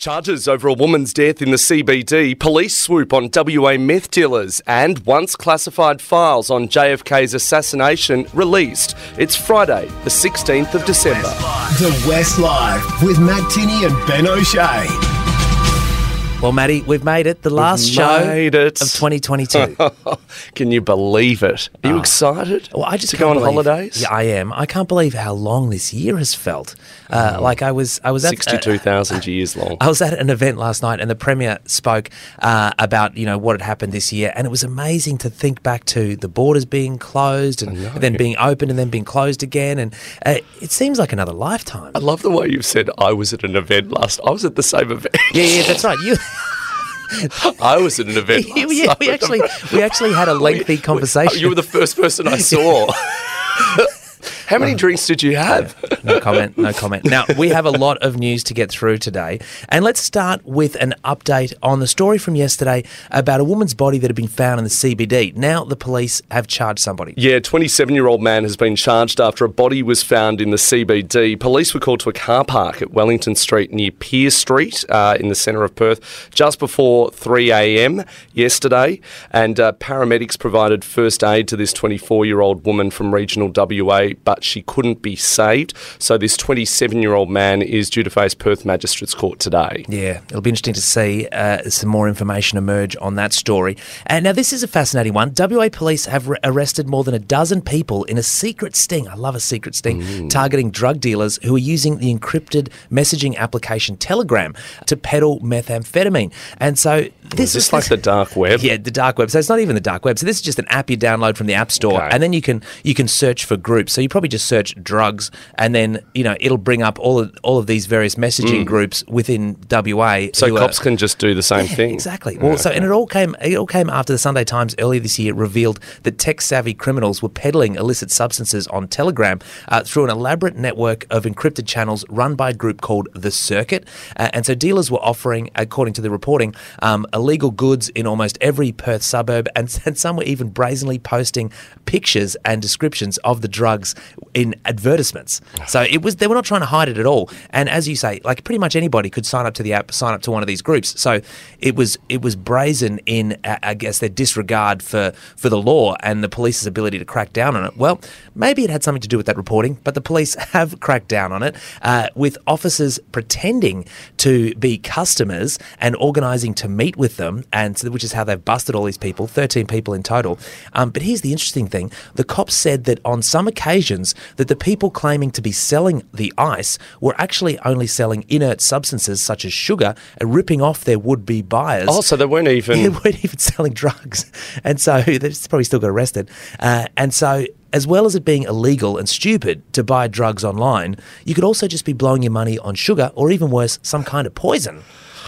Charges over a woman's death in the CBD, police swoop on WA meth dealers, and once classified files on JFK's assassination released. It's Friday, the 16th of December. The West Live with Matt Tinney and Ben O'Shea. Well, Matty, we've made it. The last show of 2022. Can you believe it? Are you excited to go on holidays? Yeah, I am. I can't believe how long this year has felt. I was at 62,000 years long. I was at an event last night, and the Premier spoke about what had happened this year, and it was amazing to think back to the borders being closed and then being opened and then being closed again, and it seems like another lifetime. I love the way you've said I was at an event last. I was at the same event. Yeah, that's right. I was at an event last night. We actually had a lengthy conversation. You were the first person I saw. How many drinks did you have? No comment. Now, we have a lot of news to get through today. And let's start with an update on the story from yesterday about a woman's body that had been found in the CBD. Now the police have charged somebody. Yeah, a 27-year-old man has been charged after a body was found in the CBD. Police were called to a car park at Wellington Street near Pier Street in the centre of Perth just before 3 a.m. yesterday. And paramedics provided first aid to this 24-year-old woman from regional WA, but she couldn't be saved. So this 27-year-old man is due to face Perth Magistrates Court today. Yeah, it'll be interesting to see some more information emerge on that story. And now this is a fascinating one. WA police have arrested more than a dozen people in a secret sting. I love a secret sting, targeting drug dealers who are using the encrypted messaging application Telegram to peddle methamphetamine. And so this is like the dark web. Yeah, the dark web. So it's not even the dark web. So this is just an app you download from the App Store, and then you can search for groups. So you probably just search drugs, and then it'll bring up all of these various messaging groups within WA. So cops can just do the same thing. Exactly. Well, and it all came after the Sunday Times earlier this year revealed that tech-savvy criminals were peddling illicit substances on Telegram through an elaborate network of encrypted channels run by a group called The Circuit. And so dealers were offering, according to the reporting, illegal goods in almost every Perth suburb, and some were even brazenly posting pictures and descriptions of the drugs in advertisements. So they were not trying to hide it at all. And as you say, like pretty much anybody could sign up to the app, sign up to one of these groups. So it was brazen in, I guess, their disregard for the law and the police's ability to crack down on it. Well, maybe it had something to do with that reporting, but the police have cracked down on it with officers pretending to be customers and organising to meet with them, and which is how they've busted all these people, 13 people in total. But here's the interesting thing. The cops said that on some occasions that the people claiming to be selling the ice were actually only selling inert substances such as sugar and ripping off their would-be buyers. Oh, so they weren't even... They weren't even selling drugs. And so they probably still got arrested. And so as well as it being illegal and stupid to buy drugs online, you could also just be blowing your money on sugar or even worse, some kind of poison.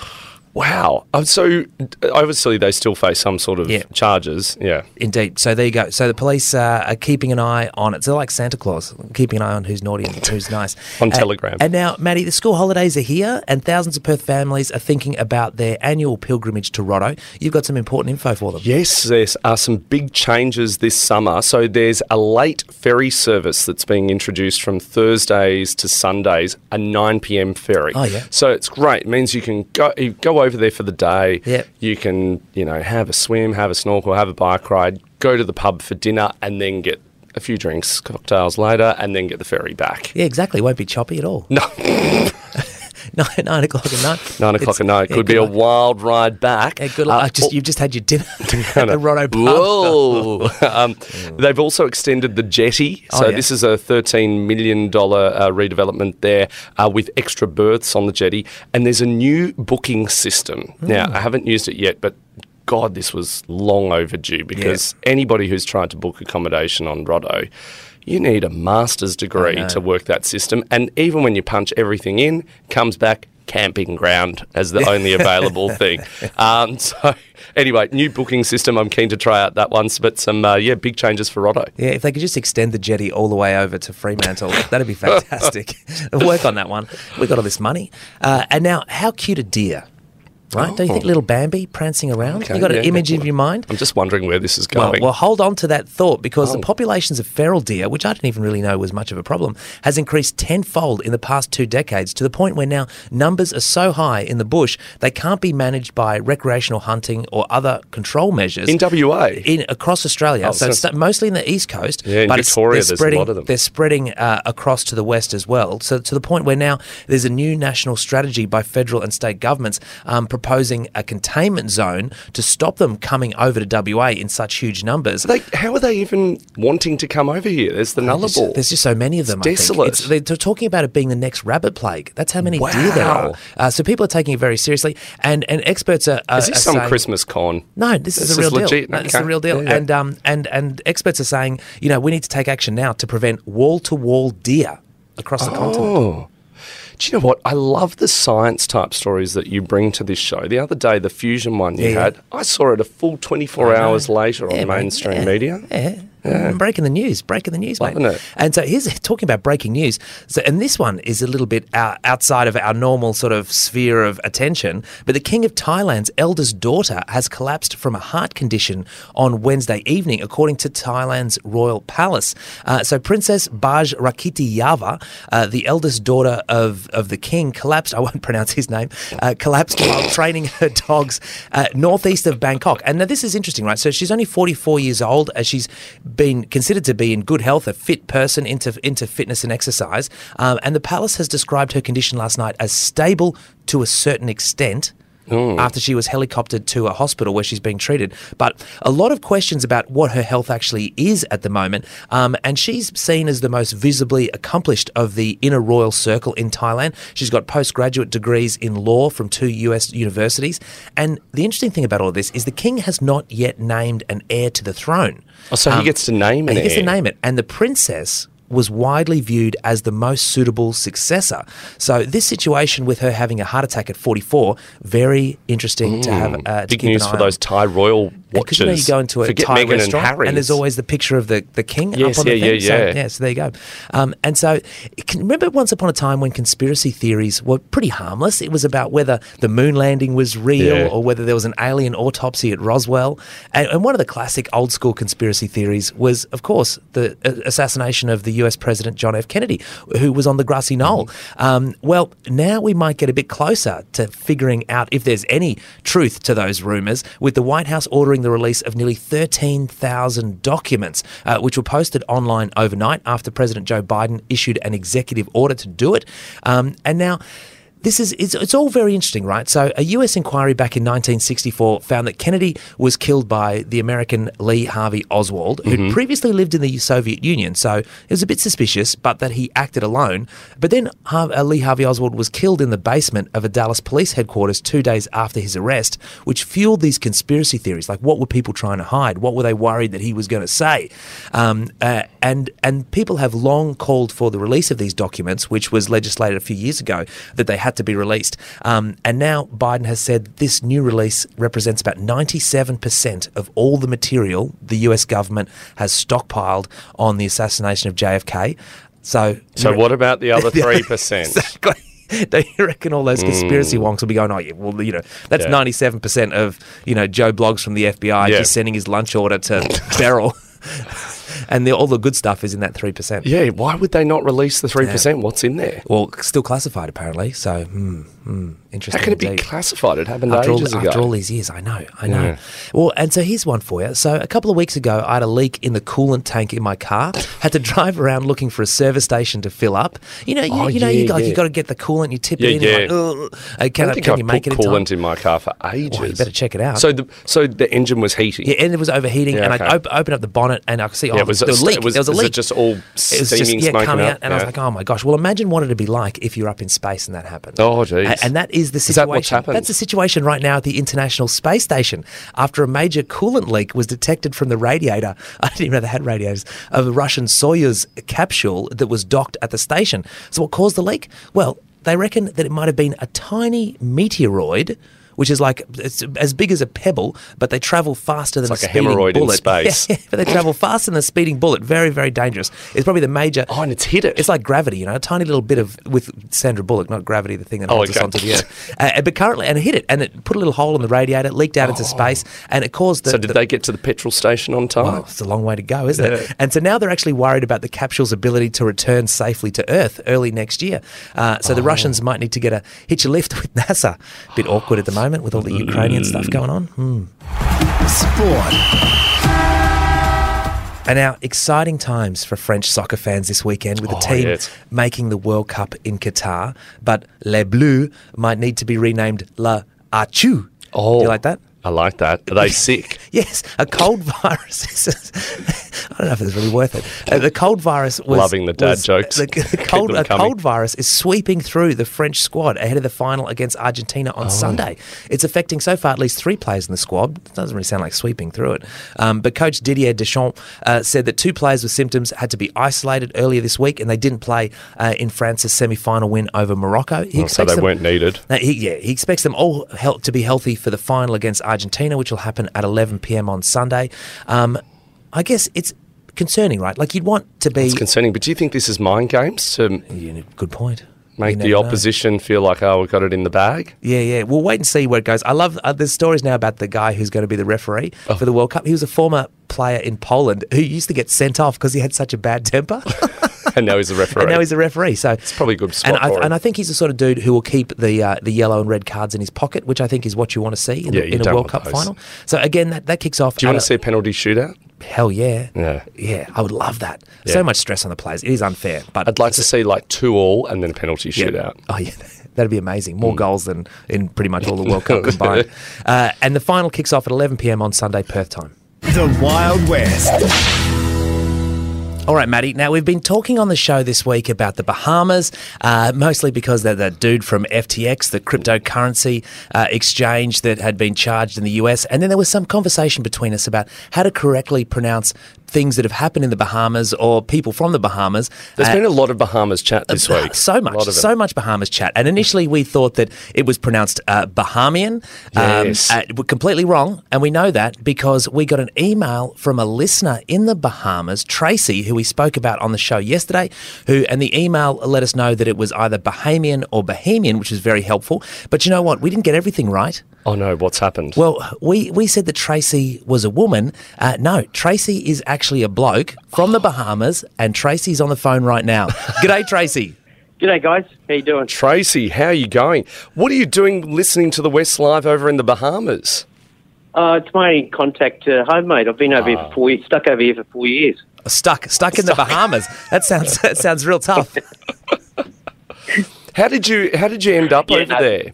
Wow. So obviously they still face some sort of charges. Yeah. Indeed. So there you go. So the police are keeping an eye on it. So they're like Santa Claus, keeping an eye on who's naughty and who's nice. On Telegram. And now, Matty, the school holidays are here and thousands of Perth families are thinking about their annual pilgrimage to Rotto. You've got some important info for them. Yes, there are some big changes this summer. So there's a late ferry service that's being introduced from Thursdays to Sundays, a 9 p.m. ferry. Oh, yeah. So it's great. It means you can go over there for the day. Yep. You can, have a swim, have a snorkel, have a bike ride, go to the pub for dinner, and then get a few drinks, cocktails later, and then get the ferry back. Yeah, exactly. It won't be choppy at all. No. 9 o'clock at night. 9 o'clock at night. Could be a wild ride back. Yeah, good luck. You've just had your dinner at the Rotto pub. Whoa. They've also extended the jetty. So this is a $13 million redevelopment there with extra berths on the jetty. And there's a new booking system. Now, I haven't used it yet, but God, this was long overdue because anybody who's tried to book accommodation on Rotto, you need a master's degree to work that system. And even when you punch everything in, comes back camping ground as the only available thing. So anyway, new booking system. I'm keen to try out that one. But some, big changes for Rotto. Yeah, if they could just extend the jetty all the way over to Fremantle, that'd be fantastic. Work on that one. We got all this money. And now, how cute a deer? right? Don't you think little Bambi prancing around? Okay, You got an yeah, image yeah. in your mind? I'm just wondering where this is Well, going. well, hold on to that thought because the populations of feral deer, which I didn't even really know was much of a problem, has increased tenfold in the past 2 decades to the point where now numbers are so high in the bush they can't be managed by recreational hunting or other control measures. In WA? Across Australia. So it's mostly in the East Coast. Yeah, in but Victoria they're there's a lot of them. They're spreading across to the west as well. So to the point where now there's a new national strategy by federal and state governments proposing a containment zone to stop them coming over to WA in such huge numbers. How are they even wanting to come over here? There's the Nullarbor. There's just so many of them. It's desolate. They're talking about it being the next rabbit plague. That's how many deer there are. So people are taking it very seriously, and experts are. Is this some saying, Christmas con? No, this is a real legit. deal. No, this is a real deal. Yeah, yeah. And experts are saying, we need to take action now to prevent wall-to-wall deer across the continent. Do you know what? I love the science type stories that you bring to this show. The other day, the fusion one you had, I saw it a full 24 hours later on mainstream media. Yeah. Breaking the news, mate. Loving it. And so here's talking about breaking news. So, and this one is a little bit outside of our normal sort of sphere of attention. But the King of Thailand's eldest daughter has collapsed from a heart condition on Wednesday evening, according to Thailand's royal palace. So Princess Baj Rakitiyava, the eldest daughter of the king, collapsed. I won't pronounce his name. Collapsed while training her dogs northeast of Bangkok. And now this is interesting, right? So she's only 44 years old. She's been considered to be in good health, a fit person into fitness and exercise. And the palace has described her condition last night as stable to a certain extent. After she was helicoptered to a hospital where she's being treated. But a lot of questions about what her health actually is at the moment. And she's seen as the most visibly accomplished of the inner royal circle in Thailand. She's got postgraduate degrees in law from 2 US universities. And the interesting thing about all of this is the king has not yet named an heir to the throne. Oh, so he gets to name an heir. He gets to name it. And the princess was widely viewed as the most suitable successor. So this situation with her having a heart attack at 44, very interesting to have. Big news for those Thai royal watchers. Because you go into a Forget Thai Meghan restaurant and there's always the picture of the king up on the thing. So there you go. And so remember once upon a time when conspiracy theories were pretty harmless? It was about whether the moon landing was real or whether there was an alien autopsy at Roswell. And one of the classic old school conspiracy theories was, of course, the assassination of the US President John F. Kennedy, who was on the grassy knoll. Well, now we might get a bit closer to figuring out if there's any truth to those rumours, with the White House ordering the release of nearly 13,000 documents, which were posted online overnight after President Joe Biden issued an executive order to do it. And now it's all very interesting, right? So a US inquiry back in 1964 found that Kennedy was killed by the American Lee Harvey Oswald, who'd previously lived in the Soviet Union. So it was a bit suspicious, but that he acted alone. But then Lee Harvey Oswald was killed in the basement of a Dallas police headquarters 2 days after his arrest, which fueled these conspiracy theories. Like, what were people trying to hide? What were they worried that he was going to say? And people have long called for the release of these documents, which was legislated a few years ago, that they had to be released. And now Biden has said this new release represents about 97% of all the material the US government has stockpiled on the assassination of JFK. So what about the other 3%? Exactly. Do you reckon all those conspiracy wonks will be going, that's 97% of, Joe Bloggs from the FBI just sending his lunch order to Beryl. And all the good stuff is in that 3%. Yeah, why would they not release the 3%? Yeah. What's in there? Well, still classified apparently, so interesting. How can it be classified? It happened ages ago. After all these years, I know. Yeah. Well, and so here's one for you. So a couple of weeks ago, I had a leak in the coolant tank in my car. Had to drive around looking for a service station to fill up. You got to get the coolant, you tip it in, you're like, can you make it in time? Coolant in my car for ages. Well, you better check it out. So the engine was heating? Yeah, and it was overheating, and I opened up the bonnet and I could see, there was a leak. There was a leak. Was it just all steaming, smoking coming out? out? And I was like, oh my gosh. Well, imagine what it'd be like if you're up in space and that happened. Oh, geez. And that is the situation. Is that what's happened? That's the situation right now at the International Space Station after a major coolant leak was detected from the radiator, I didn't even know they had radiators, of a Russian Soyuz capsule that was docked at the station. So what caused the leak? Well, they reckon that it might have been a tiny meteoroid which is like it's as big as a pebble, but they travel faster than It's like a speeding hemorrhoid in bullet. space. Yeah, but they travel faster than a speeding bullet. Very, very dangerous. It's probably the major. Oh, and it's hit it. It's like gravity, a tiny little bit of with Sandra Bullock, not gravity, the thing that holds us okay. onto the earth. But currently, and it hit it, and it put a little hole in the radiator, leaked out into space, and it caused the. So did they get to the petrol station on time? Well, it's a long way to go, isn't it? And so now they're actually worried about the capsule's ability to return safely to Earth early next year. So the Russians might need to get a hitch a lift with NASA. Bit awkward at the moment with all the Ukrainian stuff going on. Sport. And now, exciting times for French soccer fans this weekend with the team yes. making the World Cup in Qatar. But Les Bleus might need to be renamed La Achu. Oh. Do you like that? I like that. Are they sick? Yes, a cold virus. I don't know if it's really worth it. The cold virus was... Loving the dad jokes. A Keep them coming. cold virus is sweeping through the French squad ahead of the final against Argentina on Sunday. It's affecting so far at least 3 players in the squad. It doesn't really sound like sweeping through it. But coach Didier Deschamps said that 2 players with symptoms had to be isolated earlier this week, and they didn't play in France's semi-final win over Morocco. So they weren't needed. He expects them all to be healthy for the final against Argentina, which will happen at 11 p.m. on Sunday. I guess it's concerning, right? Like, you'd want to be... It's concerning, but do you think this is mind games to Yeah, good point. make You the never know. opposition feel like, oh, we've got it in the bag? Yeah. We'll wait and see where it goes. I love there's stories now about the guy who's going to be the referee for the World Cup. He was a former player in Poland who used to get sent off because he had such a bad temper. And now he's a referee. And now he's a referee. So it's probably a good spot for him. And I think he's the sort of dude who will keep the yellow and red cards in his pocket, which I think is what you want to see in a don't World want Cup those. final. So again, that kicks off. Do you want to see a penalty shootout? Hell yeah. Yeah. I would love that. Yeah. So much stress on the players. It is unfair. But I'd like to see like 2-2 and then a penalty shootout. Oh, yeah. That'd be amazing. More goals than in pretty much all the World Cup combined. And the final kicks off at 11 p.m. on Sunday, Perth time. The Wild West. All right, Matty. Now, we've been talking on the show this week about the Bahamas, mostly because they're the dude from FTX, the cryptocurrency exchange that had been charged in the US. And then there was some conversation between us about how to correctly pronounce things that have happened in the Bahamas or people from the Bahamas. There's been a lot of Bahamas chat this week. So much Bahamas chat. And initially we thought that it was pronounced Bahamian. Yes. We're completely wrong. And we know that because we got an email from a listener in the Bahamas, Tracy, who we spoke about on the show yesterday, and the email let us know that it was either Bahamian or Bohemian, which is very helpful. But you know what? We didn't get everything right. Oh no, what's happened? Well, we said that Tracy was a woman. No, Tracy is actually a bloke from the Bahamas, and Tracy's on the phone right now. G'day, Tracy. G'day, guys. How you doing? Tracy, how are you going? What are you doing listening to the West Live over in the Bahamas? It's my contact home, mate. I've been over here for 4 years, stuck over here for 4 years. Stuck in the Bahamas. That sounds real tough. How did you end up over there?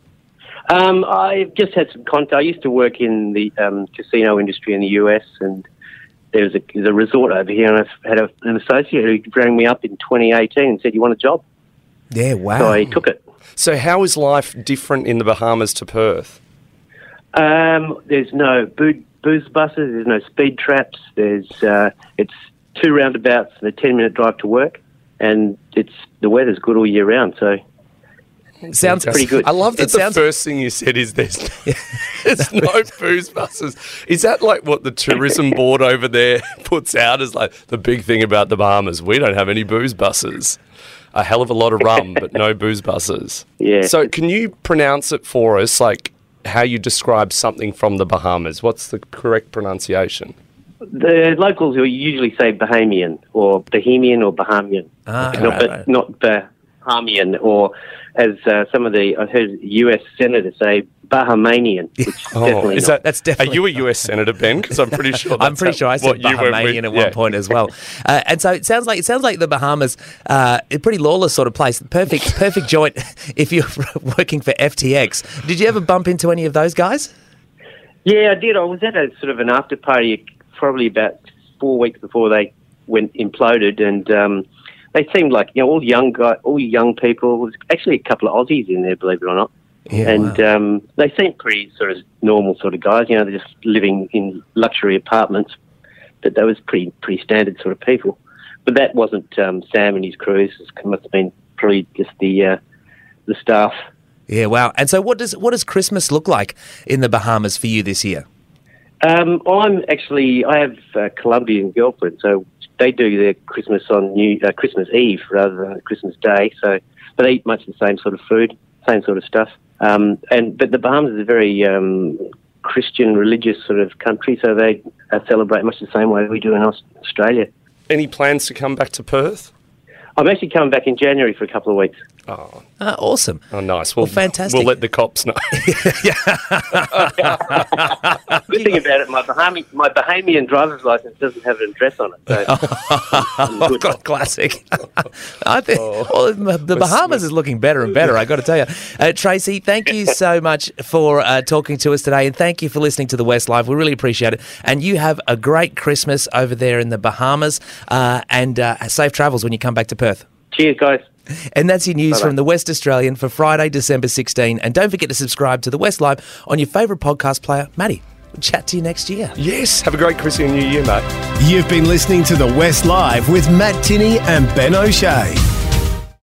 I just had some contact. I used to work in the casino industry in the US, and there's a resort over here, and I had an associate who rang me up in 2018 and said, "You want a job?" Yeah, wow. So I took it. So how is life different in the Bahamas to Perth? There's no booze buses. There's no speed traps. It's 2 roundabouts and a 10-minute drive to work, and the weather's good all year round. So Sounds pretty good. I love that first thing you said is there's no booze buses. Is that like what the tourism board over there puts out as like the big thing about the Bahamas? We don't have any booze buses. A hell of a lot of rum, but no booze buses. Yeah. So can you pronounce it for us, like how you describe something from the Bahamas? What's the correct pronunciation? The locals will usually say Bahamian or Bohemian or Bahamian. Not Bahamian, or as some of I heard US senators say, Bahamanian. Which definitely is not. That's definitely. Are you a US senator, Ben? Because I'm pretty sure. I'm pretty sure I said Bahamian at one point as well. And so it sounds like the Bahamas, a pretty lawless sort of place. Perfect joint if you're working for FTX. Did you ever bump into any of those guys? Yeah, I did. I was at a sort of an after party probably about 4 weeks before they went imploded, and they seemed like all young people. There was actually a couple of Aussies in there, believe it or not. Yeah, and wow. They seemed pretty sort of normal sort of guys. They're just living in luxury apartments, but they was pretty standard sort of people. But that wasn't Sam and his crew. It must have been probably just the staff. Yeah, wow. And so what does Christmas look like in the Bahamas for you this year? I have a Colombian girlfriend, so they do their Christmas on Christmas Eve rather than Christmas Day. So, but they eat much the same sort of food, same sort of stuff. But the Bahamas is a very Christian, religious sort of country, so they celebrate much the same way we do in Australia. Any plans to come back to Perth? I'm actually coming back in January for a couple of weeks. Oh, awesome. Oh, nice. Well, fantastic. We'll let the cops know. Good thing about it, my Bahamian driver's license doesn't have an address on it. So classic. I think the Bahamas is looking better and better, I got to tell you. Tracy, thank you so much for talking to us today, and thank you for listening to The West Live. We really appreciate it. And you have a great Christmas over there in the Bahamas, and safe travels when you come back to Perth. Cheers, guys. And that's your news Bye-bye. from the West Australian for Friday, December 16. And don't forget to subscribe to The West Live on your favourite podcast player. Matty, we'll chat to you next year. Yes, have a great Christmas and New Year, mate. You've been listening to The West Live with Matt Tinney and Ben O'Shea.